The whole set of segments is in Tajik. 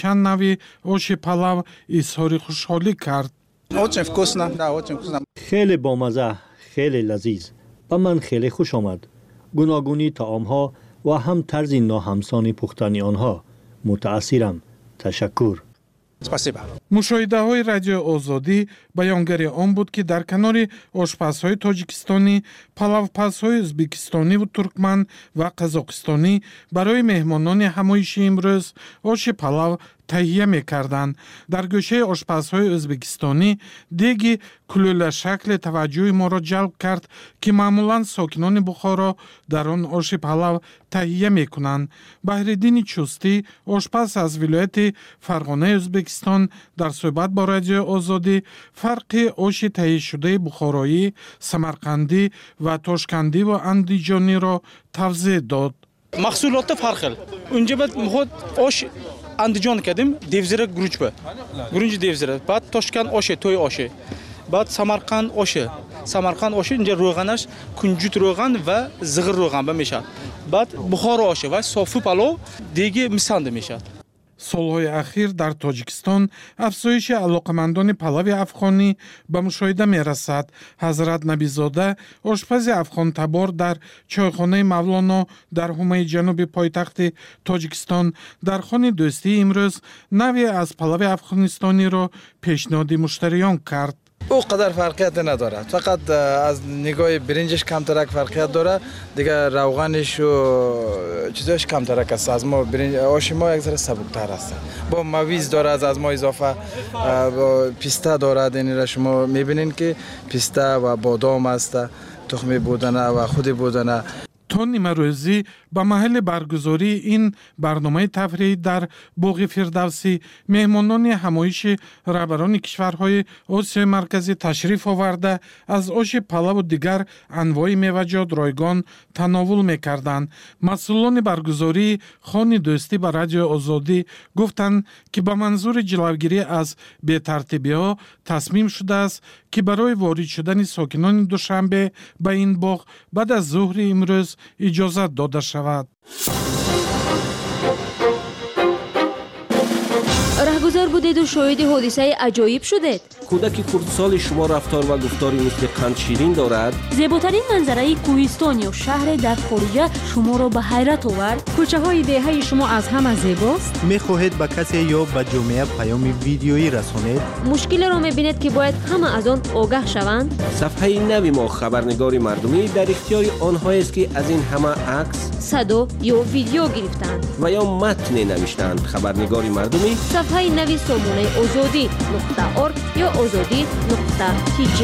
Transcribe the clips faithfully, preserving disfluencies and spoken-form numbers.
чанд нави оши палав изҳори хушҳолӣ кард. Очень вкусно, да, очень вкусно. خیلی بامزه، خیلی لذیذ. به من خیلی خوش آمد. گوناگونی طعام‌ها و هم طرز ناهمسان پختن آنها. متأثرم. تشکر. Спасибо. мушоҳидаҳои радиои озодӣ баёнгари он буд ки дар канори ошпазҳои тоҷикистонӣ палавпазҳои ӯзбекистониву туркман ва қазоқистонӣ барои меҳмонони ҳамоиши имрӯз оши палав таҳия мекарданд. дар гӯшаи ошпазҳои ӯзбекистонӣ деги кулӯлашакли таваҷҷӯҳи моро ҷалб кард ки маъмулан сокинони Бухоро дар он оши палав таҳия мекунанд. Баҳриддини Чӯстӣ, ошпаз аз вилояти Фарғонаи Ӯзбекистон, дар суҳбат бо радиои озодӣ фарқи оши таҳияшудаи бухороӣ, самарқандӣ ва тошкандиву андиҷониро тавзеҳ дод. Mahsulotda farqli. Unga biz muhot osh Andijon kedim, devzira guruchba. Gurunji devzira, ba'd Toshkent oshi, to'y oshi. Ba'd Samarqand oshi. Samarqand oshi inja ro'g'anash, kunjut ro'g'an va zig'ir ro'g'an ba meshad. Ba'd Buxoro oshi va sofi palov degi misandi meshad. солҳои ахир дар Тоҷикистон афзоиши алоқамандони палави афғонӣ ба мушоҳида мерасад. Ҳазрат Набизода, ошпази афғонтабор дар чойхонаи Мавлоно дар ҳумаи ҷануби пойтахти Тоҷикистон дар хони дӯстии имрӯз наве аз палави афғонистониро пешниҳоди муштариён кард. او قدر فرقیت نداره، فقط از نگاه برنجش کمترک فرقیت داره، دیگه روغنش و چیزاش کمترک است. از ما برنج آش ما یک ذره سبکتر است. با مویز داره، از از ما اضافه با پیستا داره. اینجا شما میبینین که پیستا و بادام است، تخم بودنه و خود بودنه. то нимарӯзӣ ба маҳалли баргузории ин барномаи тафриҳӣ дар боғи Фирдавсӣ меҳмонони ҳамоиши раҳбарони кишварҳои Осиёи марказӣ ташриф оварда аз оши палаву дигар анвои меваҷот ройгон тановул мекарданд. масъулони баргузории хони дӯстӣ ба радиои озодӣ гуфтанд ки ба манзури ҷилавгирӣ аз бетартибиҳо тасмим шудааст ки барои ворид шудани сокинони Душанбе ба ин боғ баъд аз зуҳри имрӯз иҷозат дода шавад. раҳгузор будеду шоҳиди ҳодисаи аҷоиб шудед. кӯдаки хурдсоли шумо рафтор ва гуфтори мисли қандширин дорад. зеботарин манзараи кӯҳистон ё шаҳре дар хориҷа шуморо ба ҳайрат овард. кӯчаҳои деҳаи шумо аз ҳама зебост. мехоҳед ба касе ё ба ҷомеа паёми видеоӣ расонед. мушкилеро мебинед ки бояд ҳама аз он огаҳ шаванд. сафҳаи нави мо хабарнигори мардумӣ дар ихтиёри онҳоест ки аз ин ҳама акс, садо ё видео гирифтанд ва ё матне навиштанд. хабарнигори мардумӣ сафҳаи нави сомонаи озодӣ нуқта орг ё озодӣ нуқта тиҷи.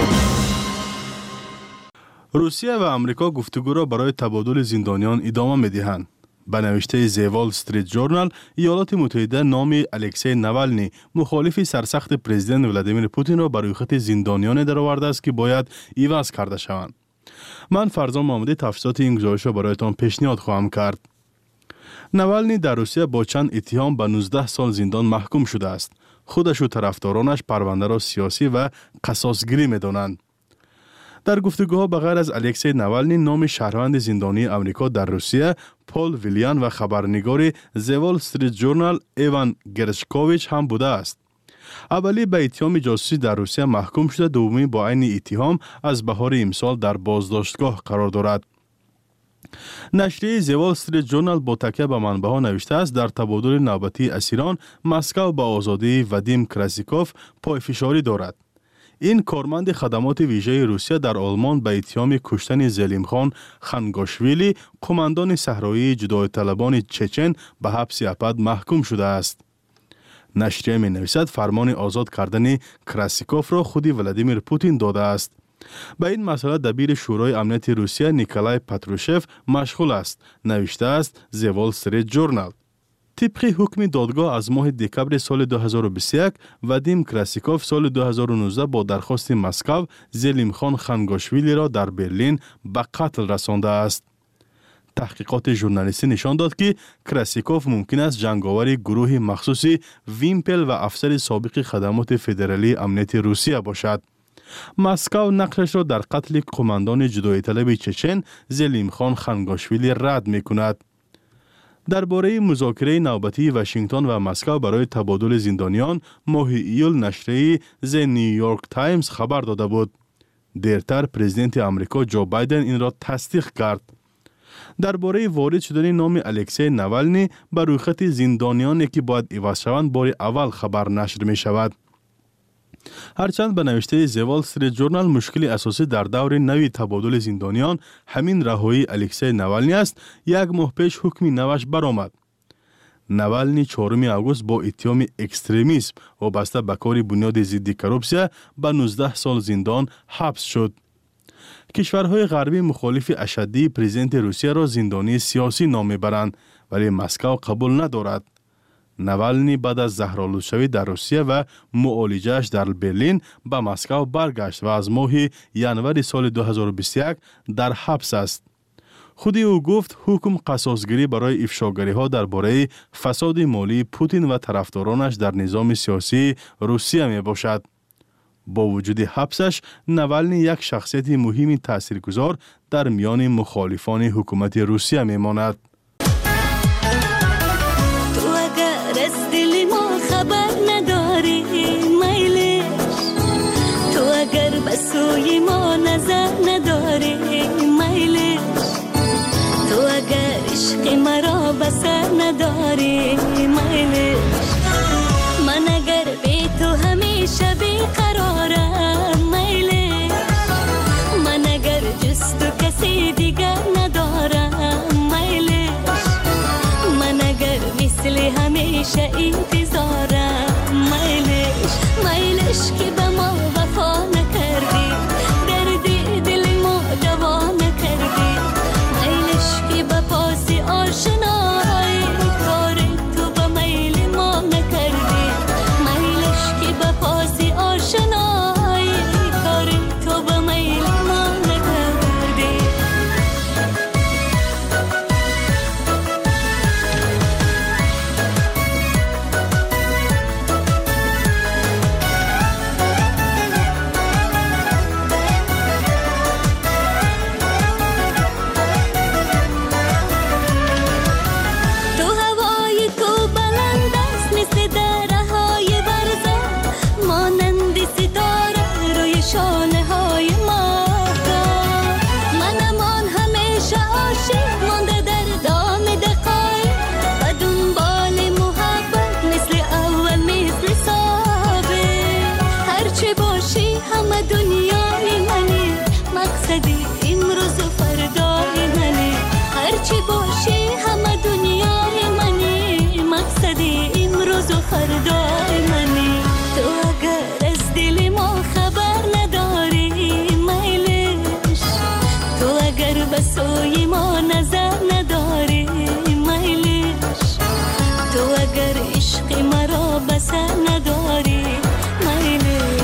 русия ва амрико гуфтугӯро барои табодули зиндониён идома медиҳанд. ба навиштаи The Wall Street Journal, иёлоти муттаҳида номи Алексей Навални, мухолифи сарсахти президент Владимир Путинро ба рӯйхати зиндониёне даровардааст ки бояд иваз карда шаванд. ман Фарзон Муҳаммадӣ тафсилоти ин гузоришро бароятон пешниҳод хоҳам кард. Навални дар Русия бо чанд иттиҳом ба нуздаҳ сол зиндон маҳкум шудааст. худашу тарафдоронаш парвандаро сиёсӣ ва қасосгирӣ медонанд. дар гуфтугӯҳо ба ғайр аз Алексей Навални, номи шаҳрванди зиндонии Амрико дар Русия Пол Виллиан ва хабарнигори The Wall Street Journal Эван Гершкович ҳам будааст. аввалӣ ба иттиҳоми ҷосусӣ дар Русия маҳкум шуда, дуввумӣ бо айни иттиҳом аз баҳори имсол дар боздоштгоҳ қарор дорад. нашрияи The Wall Street Journal бо такя ба манбаҳо навиштааст, дар табодули навбатии асирон Москав ба озодии Вадим Красиков пойфишорӣ дорад. ин корманди хадамоти вижаи Русия дар Олмон ба иттиҳоми куштани Зелимхон Хангошвили, қумандони саҳроии ҷудоиталабони чечен, ба ҳабси абад маҳкум шудааст. нашрия менависад, фармони озод кардани Красиковро худи Владимир Путин додааст. ба ин масъала дабири шӯрои амнияти Русия Николай Патрушев машғул аст, навиштааст The Wall Street Journal. тибқи ҳукми додгоҳ аз моҳи декабри соли ду ҳазору бисту як, Вадим Красиков соли ду ҳазору нуздаҳ бо дархости Москав Зелимхон Хангошвилиро дар Берлин ба қатл расондааст. таҳқиқоти журналистӣ нишон дод, ки Красиков мумкин аст ҷанговари гурӯҳи махсуси Вимпел ва афсари собиқи хадамоти федералии амнияти Русия бошад. Москав нақшашро дар қатли қумандони ҷудоиталаби чечен Зелимхон Хангошвили рад мекунад. درباره مذاکره نوبتی واشنگتن و مسکو برای تبادل زندانیان ماه ایول نشریه The New York Times خبر داده بود. دیرتر پرزیدنت آمریکا جو بایدن این را تصدیق کرد. درباره وارد شدن نام الکسی نوالنی بر روی خط زندانیانی که باید عوض شوند بار اول خبر نشر می شود. هرچند به نوشته زوال استریت جورنال مشکل اساسی در دور نوی تبادل زندانیان همین رهایی الکسی نوالنی است، یک ماه پیش حکمی نوش برآمد. نوالنی چهارم آگوست با اتهام اکستریمیسم وابسته به کار بنیاد ضد کروپسیا به نوزده سال زندان حبس شد. کشورهای غربی مخالف اشدی پرزیدنت روسیه را زندانی سیاسی نام میبرند ولی مسکو قبول ندارد. نوالنی بعد از زهرآلود در روسیه و معالجه‌اش در برلین به مسکو برگشت و از ماه ژانویه سال دو هزار و بیست و یک در حبس است. خودی او گفت حکم قصاصگیری برای افشاگری ها درباره فساد مالی پوتین و طرفدارانش در نظام سیاسی روسیه می باشد. با وجود حبسش، نوالنی یک شخصیت مهمی تاثیرگذار در میان مخالفان حکومت روسیه می ماند. تو اگر از دل ما خبر نداری میلش، تو اگر به سوی ما نظر نداری میلش، تو اگر عشق مرا بسر نداری میلش، من اگر بی تو همیشه بیقرارم میلش، من اگر جز تو کسی دیگر ندارم میلش، من اگر مثل همیشه انتظارم میلش، میلش که به ما وفا نکردی، دردی دل ما دوا نکردی، میلش که به پاس آشنایی کار تو به میل ما نکردی، میلش که به پاس آشنایی کار تو به میل ما نکردی. سوی ما نظر نداری میلش، تو اگر عشق مرا بسر نداری میلش.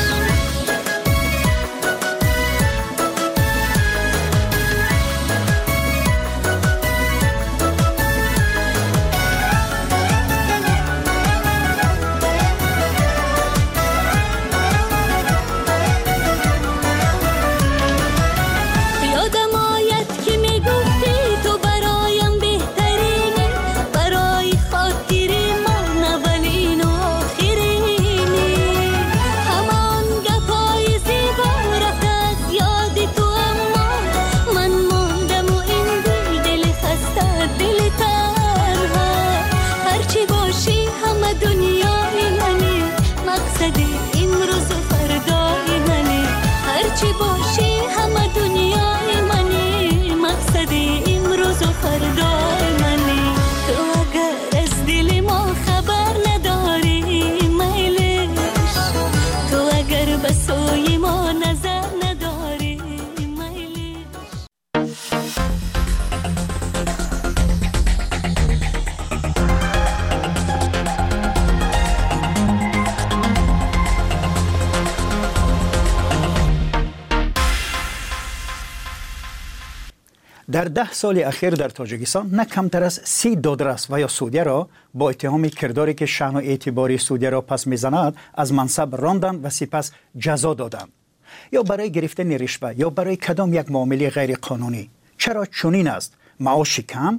در ده سال اخیر در تاجیکستان نه کمتر از سی دادرس و یا سودیه را با اتهام کرداری که شأن و اعتباری سودیه را پس میزند از منصب راندند و سپس جزا دادند، یا برای گرفتن رشوه یا برای کدام یک معامله غیر قانونی. چرا چنین است؟ معاش کم،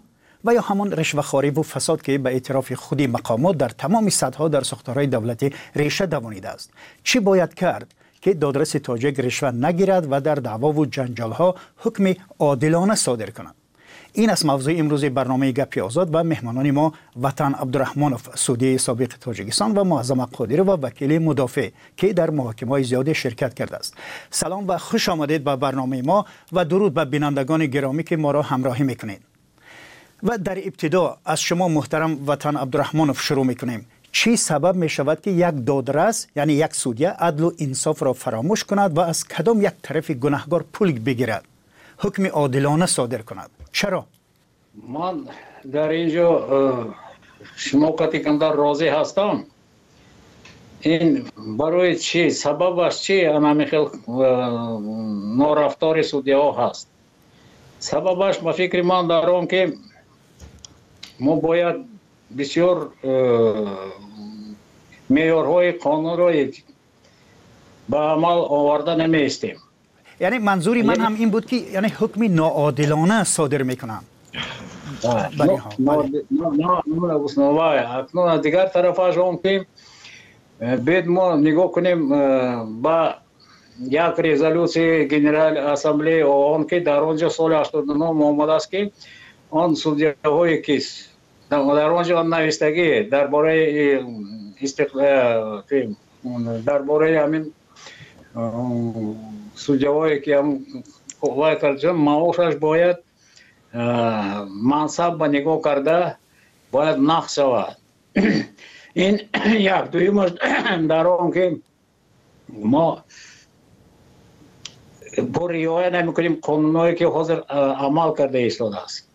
و یا همون رشوه‌خواری و فساد که به اعتراف خودی مقامات در تمام سطح‌ها در ساختارهای دولتی ریشه دوانیده است. چی باید کرد که دادرس تاجیک رشوه نگیرد و در دعوا و جنجال‌ها حکم عادلانه صادر کند؟ این است موضوع امروز برنامه گپی آزاد و مهمانان ما وطن عبدالرحمانوف سودی سابق تاجیکستان و معظم قادری و وکیل مدافع که در محاکمه‌های زیاد شرکت کرده است. سلام و خوش آمدید به برنامه ما و درود به بینندگان گرامی که ما را همراهی میکنید. و در ابتدا از شما محترم وطن عبدالرحمانوف شروع میکنیم. چی سبب می شود که یک دادرس یعنی یک سودیه عدل و انصاف را فراموش کند و از کدام یک طرف گناهکار پول بگیرد، حکم عادلانه صادر کند؟ چرا؟ من در اینجا شما کتیکندر راضی هستم. این برای چی؟ سببش چی؟ اما خیلی نارفتار سودیه ها هست. سببش به فکر من دارم که ما باید بسیار معیارهای قانون را به عمل آورده نمیستیم. یعنی منظوری من هم این بود که یعنی حکم ناعادلانه صادر میکنم. نه نه نه اکنون دیگر طرفش هم که باید ما نگاه کنیم با یک رزولوسی گنرال اسامبلی آن که در آنجا سال هشتاد و نه آمده است که آن سودیه های کیس در آنجا آن نوشتگی درباره استقلال درباره همین سودیه هایی که هم قوای ترجمه معاشش باید منصب به نگاه کرده باید نقص شود. این یک دویمش در آن که ما پر رعایت نمی‌کنیم قانونایی که حاضر عمل کرده ایستاده است.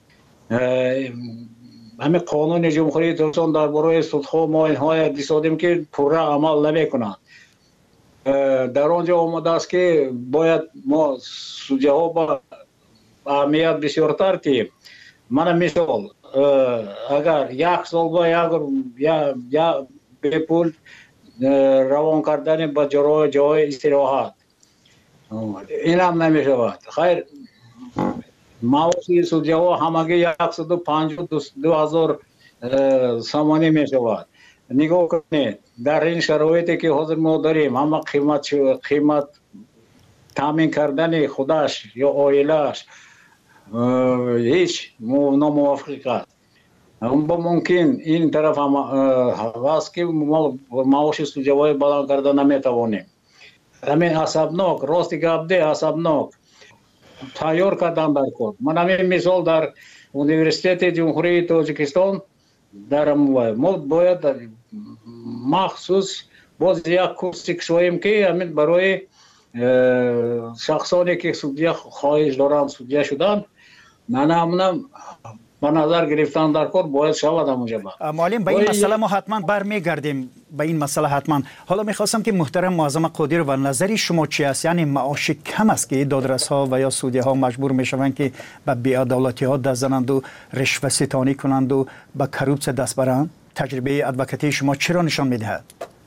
همین قانون جمهوری ترکستان درباره سودها ما اینها دیدیم که پوره عمل نمی‌کنند. در آنجا آمده است که باید ما سودیه ها با اهمیت بسیارتر که من مثال اگر یک سال با یا یا به پول روان کردن به جای جای استراحت این هم نمی شود. خیر معاشی سودیه ها همگی صد و پنجاه و دو هزار سامانی می شود. نگاه کنید در این شرایطی که حاضر ما داریم همه قیمت قیمت تامین کردن خودش یا عائله‌اش هیچ ناموافق است. با ممکن این طرف هم هست که ما معاش سودیه های بلند کرده نمیتوانیم. همین عصبناک راستی گپ ده عصبناک تیار کردن در کار. من همین مثال در اونیورسیت جمهوری تاجیکستان دارم. ما باید مخصوص باز یک کورس کشویم که همین برای شخصانی که سودیه خواهش دارن سودیه شدن نه نه به نظر گرفتن در کار باید شود همونجا. معلم به این مسئله ما حتما برمیگردیم به این مسئله حتما. حالا میخواستم که محترم معظم قادری و نظری شما چی است؟ یعنی معاش کم است که دادرس ها و یا سودیه ها مجبور میشوند که به بی‌عدالتی ها دست زنند و رشوه ستانی کنند و به کروپس دست برند؟ تجربه ادوکاتی شما چرا نشان میدهد؟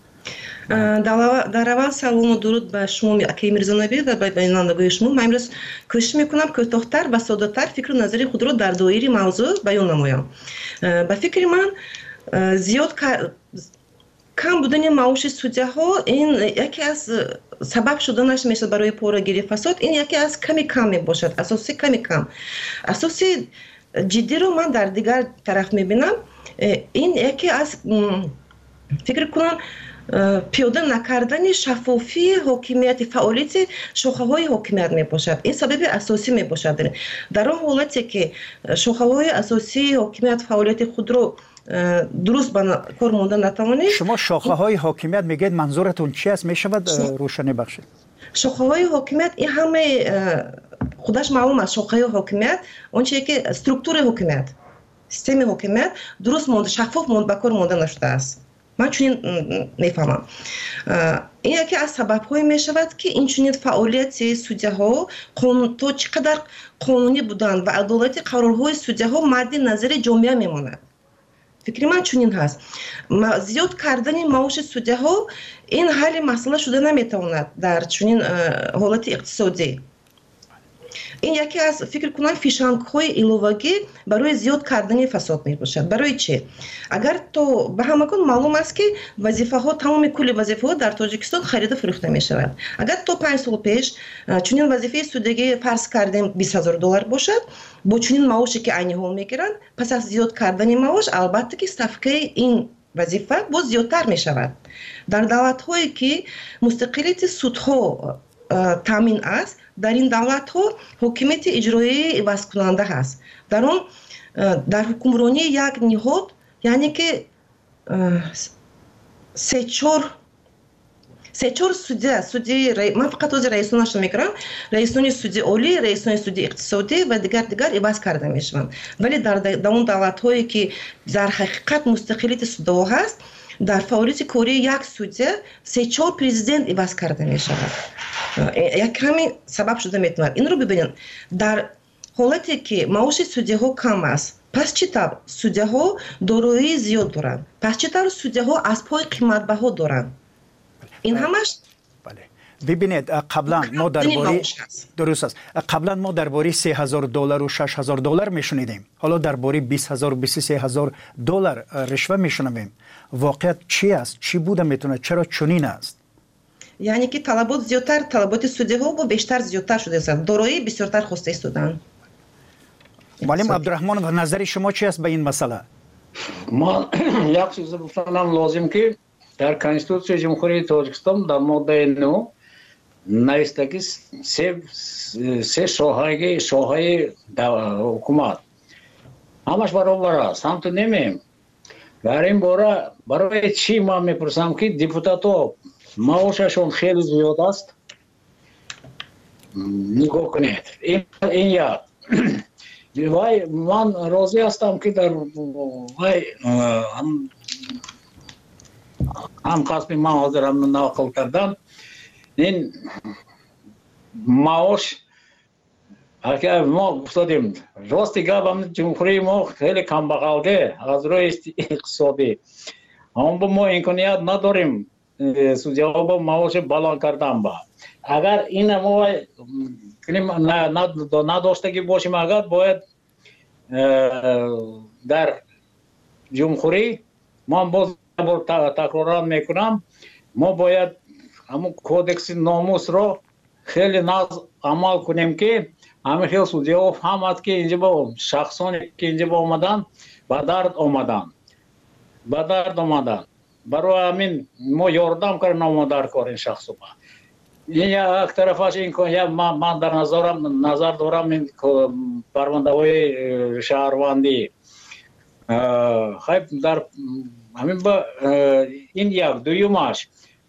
در اول سلام و درود به شما اکی میرزانبی و به بینندگان شما. من امروز کوشش میکنم کوتاه‌تر و ساده‌تر فکر و نظری خود را در دایره موضوع بیان نمایم. به فکر من زیاد کم بودن معاش سودیه ها این یکی از سبب شدنش میشه برای پورگیری فساد. این یکی از کمی کم میباشد، اساسی کمی کم. اساسی جدی رو من در دیگر طرف میبینم. این یکی از فکر کنم پیاده نکردن شفافی حاکمیت فعالیت شاخه های حاکمیت می باشد. این سبب اساسی می باشد. در آن حالتی که شاخه های اساسی حاکمیت فعالیت خود رو درست به کار مانده نتوانید. شما شاخه های حاکمیت میگید منظورتون چی است؟ می شود روشنی بخشید؟ شاخه های حاکمیت این همه خودش معلوم است. شاخه های حاکمیت اون چیزی که استرکتور حاکمیت سیستم حاکمیت درست مانده شفاف مانده به کار مانده نشده است. من چنین میفهمم. این یکی از سبب‌های می شود که این چنین فعالیت سودیه ها قانون تو چقدر قانونی بودن و عدالت قرارهای سودیه ها مد نظر جامعه میماند. فکر من چنین هست. زیاد کردن معاش سودیه ها این حل مسئله شده نمیتواند در چنین حالت اقتصادی. ин яке аз фикр кунам фишангҳои иловагӣ барои зиёд кардани фасод мебошад. Барои чӣ? Агар то ба ҳамагон маълум аст ки вазифаҳо тамоми кулли вазифаҳо дар Тоҷикистон харида фурӯхта мешавад. Агар то панҷ сол пеш чунин вазифаи судягӣ фарз кардем бист ҳазор доллар бошад, бо чунин маоше ки айни ҳол мегиранд, пас аз зиёд кардани маош албатта ки ставкаи ин вазифа боз зиёдтар мешавад. Дар давлатҳое ки мустақилияти судҳо таъмин аст, дар ин давлатҳо ҳокимияти иҷроии ивазкунанда ҳаст. Дар он дар ҳукмронии як ниҳод, яъне ки се чор се чор судя, судяи ман фақат ози раисонашро мекунам, раисони суди олӣ, раисони суди иқтисодӣ ва дигар дигар иваз карда мешаванд. Вале дар он давлатҳое ки дар ҳақиқат мустақилияти судҳо ҳаст, дар фаъолияти кории як судя се чор президент иваз карда мешавад. Як ҳамин сабаб шуда метавонад. Инро бибинед, дар ҳолате ки маоши судяҳо кам аст, пас чӣ таб судяҳо дороии зиёд доранд? Пас чӣ тавр судяҳо аспҳои қиматбаҳо доранд? ин ҳамаш бибинед, қаблан мо дар бори дуруст аст. Қаблан мо дар бори се ҳазор доллару шаш ҳазор доллар мешунидем. Ҳоло дар бори бист ҳазор бисту се ҳазор доллар ришва мешунавем. Воқеият чӣ аст? Чӣ буда метавонад? Чаро чунин аст? яъне ки талабот зиёдтар, талаботи судяҳо бо бештар зиёдтар шудааст. Дороии бисёртар хоста истоданд. Муаллим Абдурахмонов, назари шумо чӣ аст ба ин масъала? ман як чиз гуфтанам лозим ки дар Конституцияи Ҷумҳурии Тоҷикистон дар моддаи нӯ нависта ки се шоҳаи шоҳаи ҳукумат ҳамаш баробар аст. ҳамту немеем. дар ин бора барои чӣ ман мепурсам ки депутатҳо маошашон хеле зиёд аст? нигоҳ кунед. ин як. вай ман розӣ ҳастам ки дар вай ҳамкасби ман ҳозирам нақл кардам, ин маош акай мо гуфтодем рости гапам ҷумҳурии мо хеле камбағалде аз рӯи иқтисодӣ. аммо мо имконият надорем судяҳо бо маоши баланд кардан ба. Агар ин мо надоштагӣ бошем, агар бояд дар ҷумҳурӣ ман боз такроран мекунам, мо бояд ҳамун кодекси номусро хеле нағз амал кунем ки ҳамин хел судяҳо фаҳмад ки инҷа бо шахсоне ки инҷа бо омадан ба дард омадан ба дард омадан барои ҳамин мо ёрдам кардем дар кори ин шахсоба. ин як тарафаш ман дар назар дорам ин парвандаҳои шаҳрвандӣ. хайб дар ҳамин ба ин як дуюмаш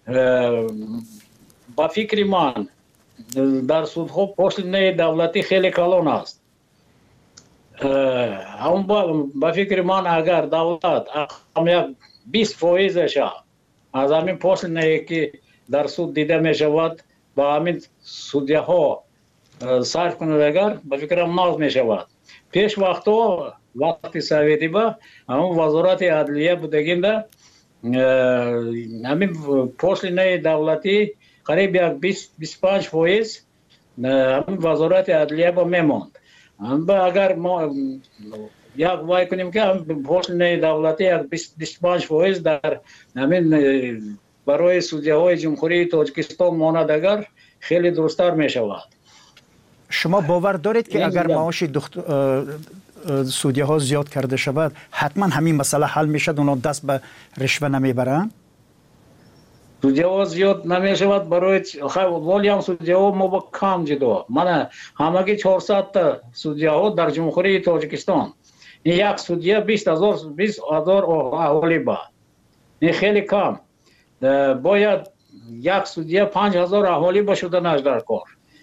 ба фикри ман дар судҳо пошлинаи давлатӣ хеле калон аст. ҳамн ба фикри ман агар давлат як бист фоизаша аз ҳамин пошлинае ки дар суд дида мешавад ба ҳамин судяҳо сарф кунад, агар ба фикрам нағз мешавад. пеш вақтҳо вақти советӣ ба ҳамн вазорати адлия будагинда ҳамин пошлинаи давлатӣ қариб як бисту панҷ фоиз ҳамин вазорати адлия ба мемонд. агар мо як вай кунем ки пошлинаи давлатӣ як бисту панҷ фоиз дар ҳамин барои судяҳои ҷумҳурии Тоҷикистон монад, агар хеле дурусттар мешавад. шумо бовар доред ки агар маоши судяҳо зиёд карда шавад, ҳатман ҳамин масъала ҳал мешавад, онҳо даст ба ришва намебаранд? судяҳо зиёд намешавад барои волиам судяҳо мо ба кам ҷудо. мана ҳамагӣ чорсадта судяҳо дар ҷумҳурии Тоҷикистон. ин як судя бист ҳазор аҳолӣ ба. ин хеле кам. бояд як судя панҷ ҳазор аҳолӣ ба шуданаш дар кор.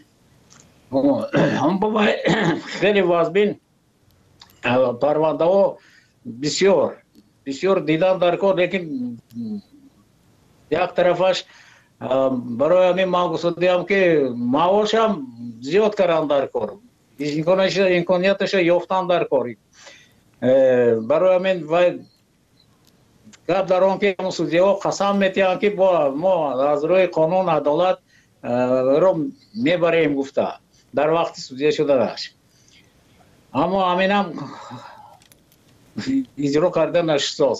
хеле вазбин парвандаҳо бисёр бисёр дидан дар кор, лекин як тарафаш барои ҳамин ман гуфтодиам ки маошам зиёд карданд дар кор, имконияташро ёфтанд дар кор. барои ҳамин вай гап дар он ки судяҳо қасам метиҳанд ки мо аз рӯи қонун адолат ро мебарем гуфта. در وقت سودیه شده داشت اما همین هم اجرا کرده نشد.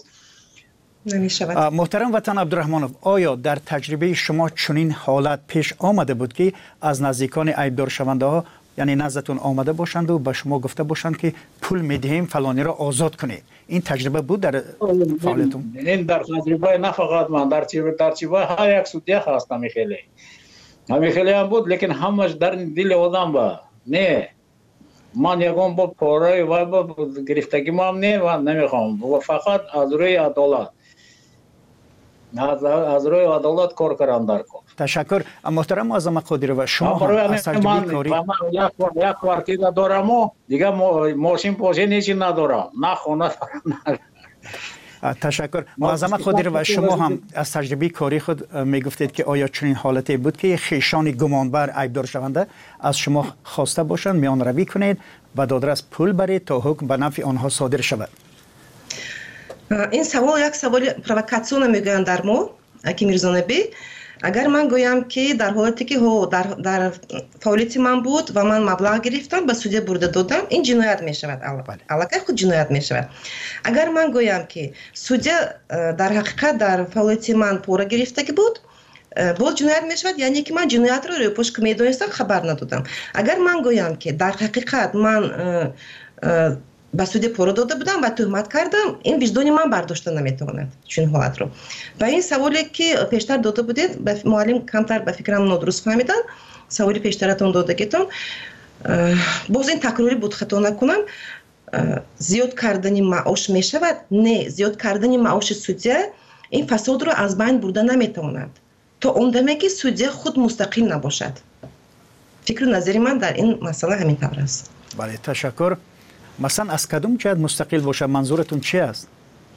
محترم وطن عبدالرحمنوف، آیا در تجربه شما چنین حالت پیش آمده بود که از نزدیکان عیبدار شونده ها یعنی نزدتون آمده باشند و به شما گفته باشند که پول میدهیم فلانی را آزاد کنید؟ این تجربه بود در فعالیتون؟ این در تجربه نه فقط من، در تجربه هر یک سودیه هست همی خیلی همی خیلی هم بود، لیکن همش در دل آدم با نه من یکم با پاره و با گرفتگی ما هم نه و نمیخوام، فقط از روی عدالت از از روی عدالت کار کردن در کار. تشکر محترم معظم قادری و شما هم از تجربه کاری یک یک کوارتیر دارم و دیگه ماشین پاشه نیچی ندارم، نه خونه دارم. تشکر معظم قادری و شما هم از تجربه کاری خود میگفتید که آیا چنین حالتی بود که خیشان گمانبر عیبدار شونده از شما خواسته باشند میان روی کنید و دادرس پول برید تا حکم به نفع آنها صادر شود؟ این سوال یک سوال پرووکاسیون میگویند در ما اکی میرزانبی. اگر من گویم که در حالتی که هو در در فعالیت من بود و من مبلغ گرفتم به سودیه برده دادم، این جنایت می شود. علاقه خود جنایت می شود. اگر من گویم که سودیه در حقیقت در فعالیت من پوره گرفته بود، باز جنایت می شود، یعنی که من جنایت رو روی پشت میدونستم خبر ندادم. اگر من گویم که در حقیقت من به سودی پوره داده بودم و تهمت کردم، این وجدان من برداشته نمیتواند چون حالت رو. و این سوالی که پیشتر داده بودید معلم کمتر به فکرم نادرست فهمیدن، سوالی پیشترتون دادگیتون باز این تکراری بود خطا نکنم. زیاد کردن معاش می شود؟ نه، زیاد کردن معاش سودیه این فساد رو از بین برده نمیتواند تا اون دمی که سودیه خود مستقل نباشد. فکر و نظری من در این مسئله همین طور است. بله تشکر. مثلا از کدوم جهت مستقل باشه منظورتون چی است؟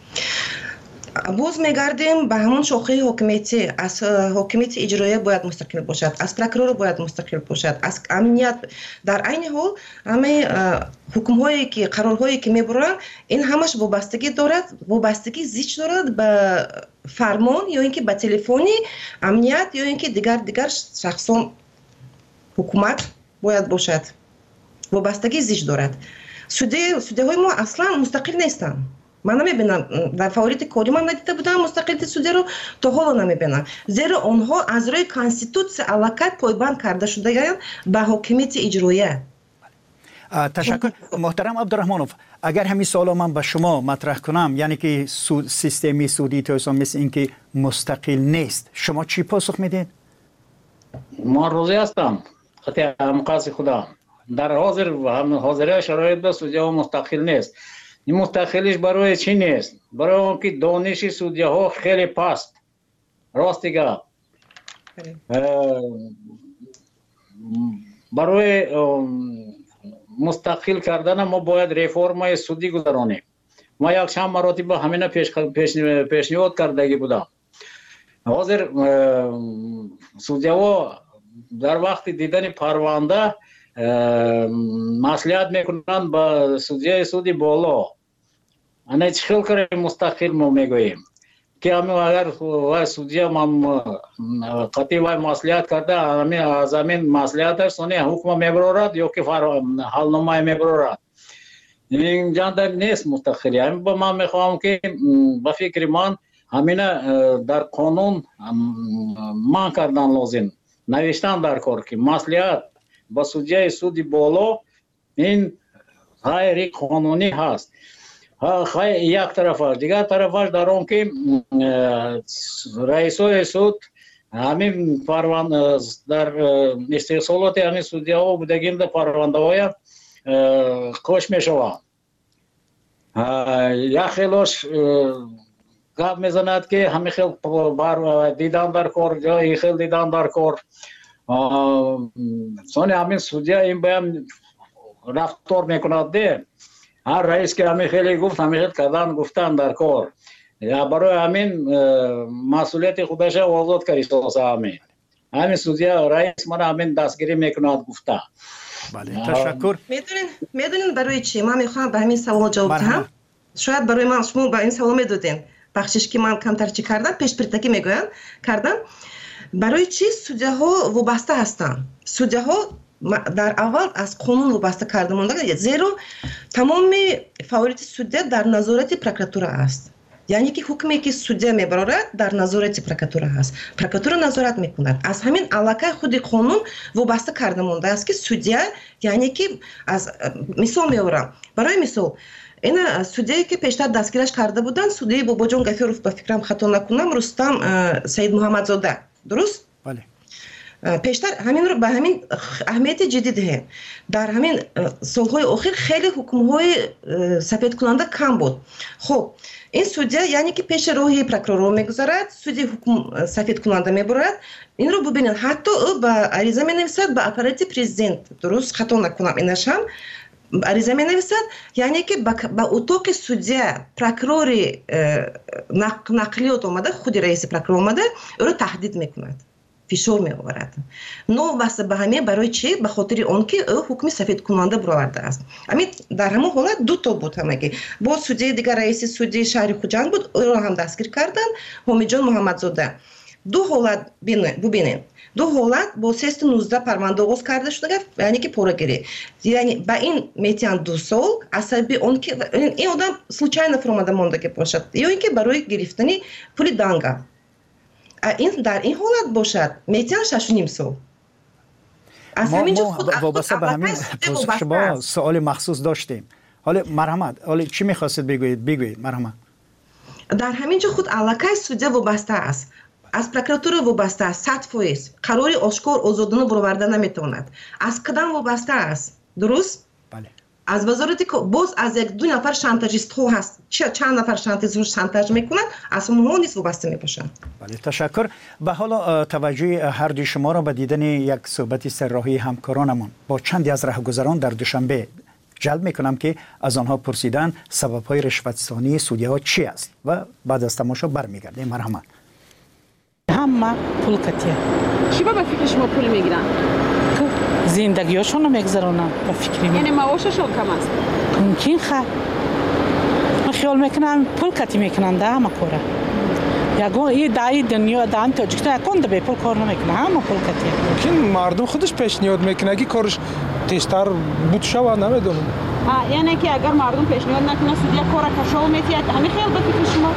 باز میگردیم به همون شاخه حکومتی، از حکومت اجرایی باید مستقل باشد، از پروکرور باید مستقل باشد، از امنیت. در عین حال همه حکم هایی که قرارهایی که میبرن این همش وابستگی دارد، وابستگی زیچ دارد به فرمان یا اینکه به تلفنی امنیت یا اینکه دیگر دیگر شخصان حکومت باید باشد. وابستگی زیچ دارد. سودی سودی های ما اصلا مستقل نیستن. من نمیبینم در فعالیت کاری من ندیده بودم مستقلیت سودی رو، تا حالا نمیبینم، زیرا آنها از روی کانستیتوسیون علاقت پایبند کرده شده به حکومت اجرایی. تشکر محترم عبدالرحمنوف. اگر همین سوال من به شما مطرح کنم، یعنی که سود سیستمی سودی توسان مثل این که مستقل نیست، شما چی پاسخ میدید؟ ما روزی هستم خطی همقاس خدا در حاضر و هم حاضره شرایط به سودیه ها مستقل نیست. این مستقلیش برای چی نیست؟ برای اون که دانش سودیه ها خیلی پست. راست دیگه برای مستقل کردن ما باید ریفورمای سودی گذرانیم. ما یک چند مراتب همینه پیش پیش پیشنهاد کردگی بودم. حاضر سودیه ها در وقت دیدن پرونده مسئولیت میکنند با سودیه سودی بالا. انا چخیل کاری مستقل ما میگوییم که همین اگر سودیه من قطعی وای مسئولیت کرده همین از همین مسئولیتش سونی حکم میبرورد یا که حالنامه میبرورد. این جان نیست مستقلی. همین با من میخوام که با فکر من همین در قانون من کردن لازم، نوشتن در کار که مسئولیت با سودیه سودی بالا این غیر قانونی هست. یک طرفش، دیگر طرفش در اون که رئیسای سود همین پرونده در استحصالات همین سودیه ها بودگیم در پرونده های کش می شود. یک خیلیش گپ میزند که همین خیل بر دیدن در کار جایی خیل دیدن در کار سانی همین سودیه این باید رفتار میکند ده. هر رئیس که همین خیلی گفت همین خیلی کردن گفتن در کار یا برای همین مسئولیت خودش آزاد کردی سازه همین همین سودیه رئیس من همین دستگیری میکند گفته. بله تشکر. میدونین میدونین برای چی من میخوام به همین سوال جواب بدم؟ شاید برای من شما به این سوال میدادین بخشش که من کمتر چی کردم پیش پرتکی میگوین کردم. برای چی سودیه ها وابسته هستن؟ سودیه ها در اول از قانون وابسته کرده مونده، زیرا تمام فعالیت سودیا در نظارت پروکراتور است. یعنی که حکمی که سودیا میبرد در نظارت پروکراتور است. پروکراتور نظارت میکند. از همین علاقه خود قانون وابسته کرده مونده است که سودیا، یعنی که از مثال میورم، برای مثال این سودیایی که پیشتر دستگیرش کرده بودن، سودی باباجان غفیرов به فکرم خطا نکنم رستم سید محمدزاده، درست؟ بله. پیشتر همین رو به همین اهمیت جدید هم. در همین سالهای اخیر خیلی حکم‌های سفید کننده کم بود. خب این سودیا یعنی که پیش روی پروکرور میگذارد، سودی حکم سفید کننده میبرد. این رو ببینید، حتی او به عریضه مینویسد به اپارات پرزیدنت، درست خطا نکنم اینش هم عریضه مینویسد، یعنی که با اتاق سودیا پروکرور نقلیات اومده، خود رئیس پروکرور اومده او رو تهدید میکند، فشار می آورد. نو واسه به همه برای چی؟ به خاطر اون که او حکم سفید کننده برآورده است. همین در همون حالت دو تا بود همگی. با سودی دیگر رئیس سودی شهر خوجند بود، او رو هم دستگیر کردن، حمیدجان محمدزاده. دو حالت ببینید. دو حالت با سیست نوزده پرونده آغاز کرده شده، یعنی که پورگیری. یعنی با این میتیان دو سال عصبی اون که این آدم случайно فرماده مونده که باشد، یا اینکه برای گرفتن پول دانگا. این در این حالت باشد میتیان شش و نیم سال. از همین جو خود وابسته به همین شما سوال مخصوص داشتیم. حالا مرحمت، حالا چی میخواستید بگویید؟ بگویید مرحمت. در همین جو خود علاقه سودیا وابسته است. از پروکراتور وابسته است. صد فیصد قراری آشکار آزادانه برآورده نمیتواند. از کدام وابسته است؟ درست؟ بله. از وزارتی که باز از یک دو نفر شانتاژیست ها هست، چه چند نفر شانتاژ شانتاژ میکنند، از اونها نیست وابسته میباشند. بله، تشکر. و حالا توجه هر دوی شما را به دیدن یک صحبت سرراهی همکارانمان با چندی از راهگذران در دوشنبه جلب میکنم که از آنها پرسیدن سبب های رشوت‌ستانی سودی‌ها چی است و بعد از تماشا برمیگردیم. مرحمت. همه پول کتیه. چی با فکر شما پول میگیرن؟ زندگیشون رو میگذرونن با فکری من. یعنی معاششون کم است؟ ممکن خواهد. من خیال میکنم پول کتی میکنن ده همه کاره. یکون این دایی دنیا دان تاجیکستان یکون به پول کار نمیکنه، همه پول کتیه. ممکن مردم خودش پیشنهاد میکنه که کارش تیزتر بود شود، نمیدونم. ها، یعنی که اگر مردم پیشنهاد نکنه سودیا کار کشو میتید، همین خیال به فکر شما؟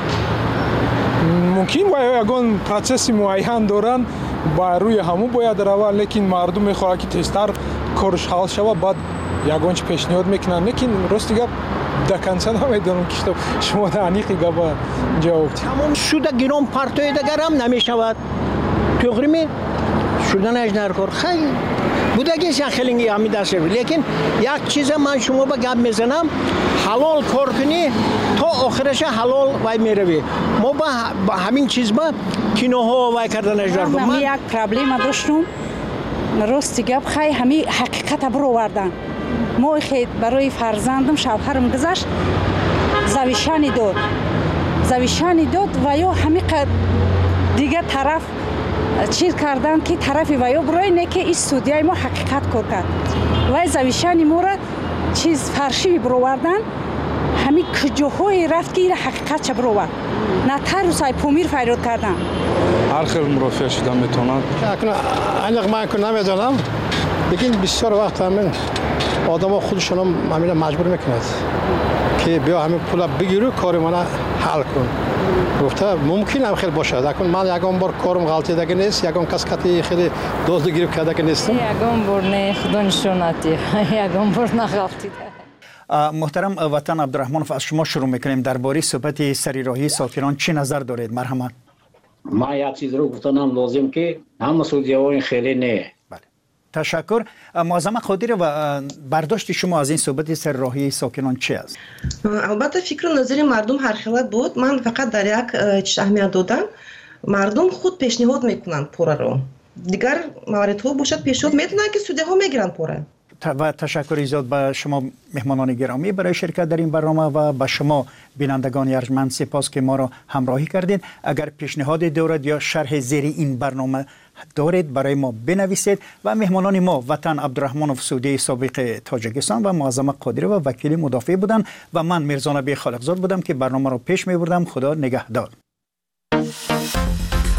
ممکن باید یکون پروسس معین دارن، با روی همون باید روان، لیکن مردم میخواد که تیزتر کارش حل شود، بعد یکون چه پیشنهاد میکنن، لیکن راست گپ دکنسن نمیدونم که شما دانیقی گپ جواب تمام شده گیرم پارتای دیگر هم نمیشود. تقریبا شدن اجنار کار خیلی بوده که خیلی همی دسته بود، لیکن یک چیز من شما با گپ میزنم، حلال کار کنی تا آخرش حلال وای میروی. ما با همین چیز با کینوها وای کردن اجنار کار. من یک پرابلم داشتم، راستی گپ خیلی همی حقیقت برو وردن. ما خیلی برای فرزندم شوهرم گذاشت زویشانی داد زویشانی داد و یا همین دیگه طرف چیز کردن که طرفی و یا برای نه که این سودیای ما حقیقت کار کرد و زویشانی ما را چیز فرشی برووردن، همین کجاهای رفت که این حقیقت چه بروورد نه تر و سای پومیر فریاد کردن. هر خیلی مرافع شدن میتونن انق من که نمیدونم، لیکن بسیار وقت همین آدم ها خودشون هم همین مجبور میکند که بیا همین پول بگیرو کار من حل کن. گفته ممکن هم خیلی باشد، اکنون من یکم بار کارم غلطی دیگه نیست، یکم کس کتی خیلی دزد گیرب کرده که نیستم. یکم بار نه خدا نشوناتی، یکم بار نه غلطی. محترم وطن عبدالرحمنوف، از شما شروع میکنیم. درباره صحبت سریراهی ساکنان چی نظر دارید؟ مرحمت. ما یک چیز رو گفتنم لازم که همه سودی‌ها خیلی نه. تشکر. معظم قادری و برداشت شما از این صحبت سرراهی ساکنان چی است؟ البته فکر و نظر مردم هر خیلی بود. من فقط در یک چیز اهمیت دادم، مردم خود پیشنهاد میکنن پوره رو، دیگر مواردها باشد پیشنهاد میدونن که سودی‌ها میگیرن پوره. و تشکر زیاد به شما مهمانان گرامی برای شرکت در این برنامه و به شما بینندگان ارجمند سپاس که ما را همراهی کردید. اگر پیشنهاد دارید یا شرح زیر این برنامه دارید برای ما بنویسید. و مهمانان ما وطن عبدالرحمنوف سودی سابق تاجیکستان و معظم قادری و وکیل مدافع بودند و من میرزا نبی خالقزاد بودم که برنامه را پیش می بردم. خدا نگهدار.